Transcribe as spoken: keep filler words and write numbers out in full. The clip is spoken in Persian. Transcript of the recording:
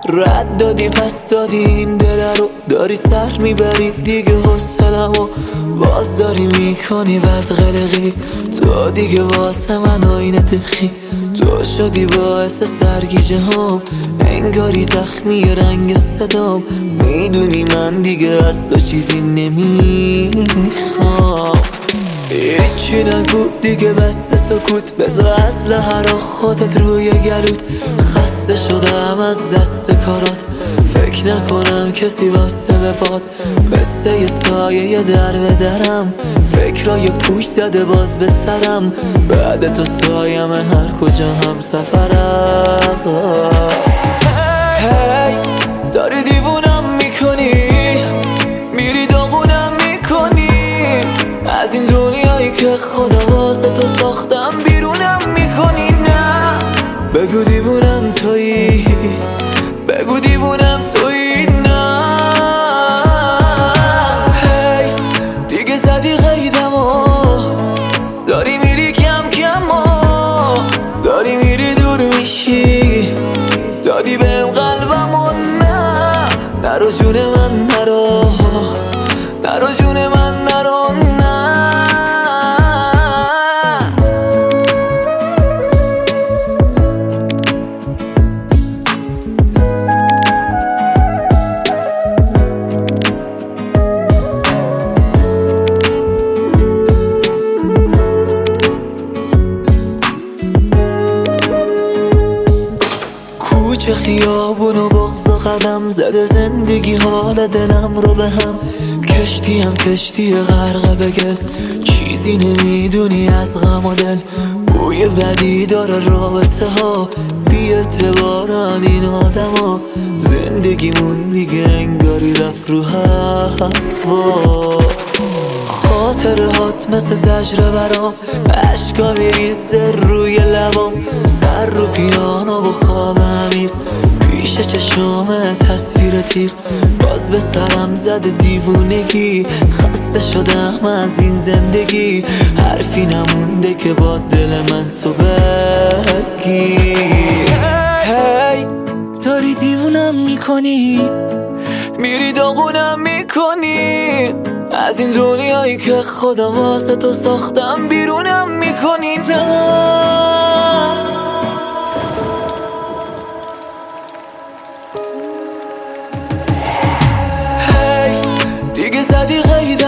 رد دادی پس دادی این دل رو، داری سر میبری دیگه حوصله‌مو باز داری میکنی بد قلقی. تو دیگه واسه من آینه تخی، تو شدی باعث سرگیجه هم، انگاری زخمی رنگ صدام. میدونی من دیگه از تو چیزی نمیخوام. هیچی نگو دیگه بس سکوت، بذار اسلحه رو خودت روی گلوت. خسته شدم از دست کارات، فکر نکنم کسی واسه بپاد. مثل یه سایه در به درم، فکرای پوش زده باز به سرم. بعد تو سایم هر کجا هم سفرم. هی داری دیوونم میکنی، میری داغونم میکنی از این دنیایی که خدا واسه تو ساختم. بیرونم میکنی نه، بگو دیوونم تویی، بگو دیوونم تویی. نه حیف دیگه زدی قیدمو، داری میری کم کم و داری میری دور میشی. دادی بهم قلبمو، نه نرو جون من نرو، نرو جون من نرو. کوچه خیابون و بغض و قدم زده زندگی حال دلم رو به هم. کشتی هم کشتی غرقه بگل، چیزی نمیدونی از غم و دل. بوی بدی داره رابطه ها، بی اعتبارن این آدم ها. زندگیمون دیگه انگاری رفت رو هوا. خاطرهات مثل زجر برام، عشقا میریزه روی لبام. سر رو پیانو و خواب عمیق، پیش چشام تصویر تیغ. باز به سرم زده دیوونگی، خسته شدم از این زندگی. حرفی نمونده که با دل من تو بگی. هی داری دیوونم میکنی، میری داغونم میکنی از این دنیایی که خدا واسه تو ساختم. بیرونم میکنی نه، حیف دیگه زدی قید